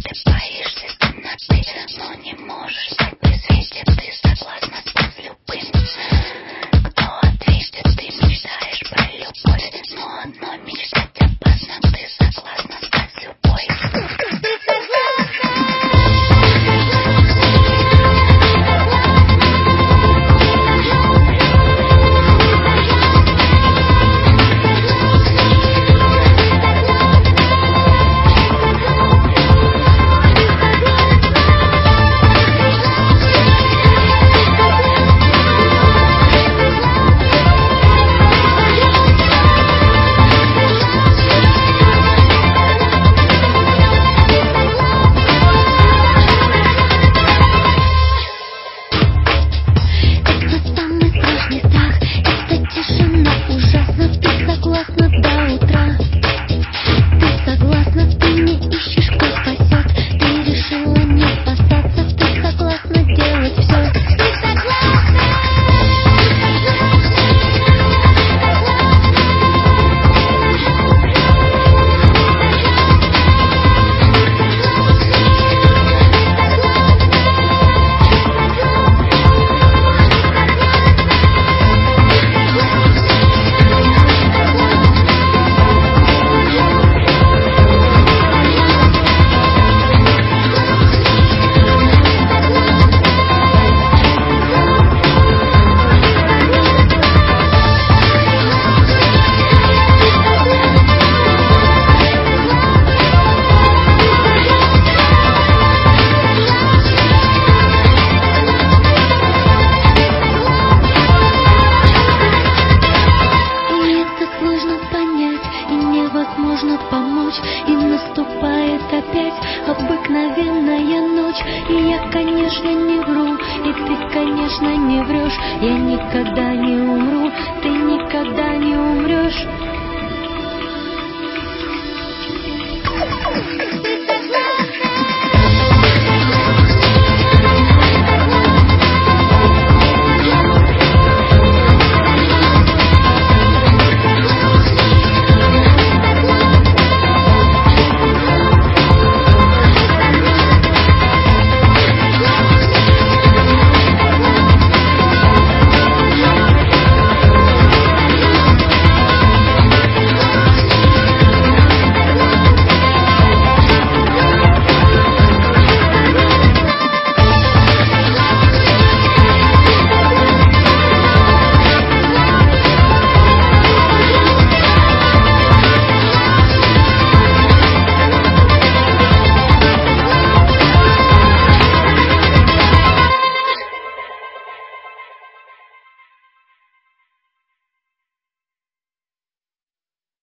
Ты боишься темноты, но не можешь спать при свете. Ты согласна стать с любым, кто ответит. Ты мечтаешь про любовь, но одной мечтать опасно. Ты согласна стать с любой. Невозможно помочь, и наступает опять обыкновенная ночь. И я, конечно, не вру, и ты, конечно, не врешь. Я никогда не умру, ты никогда не умрешь.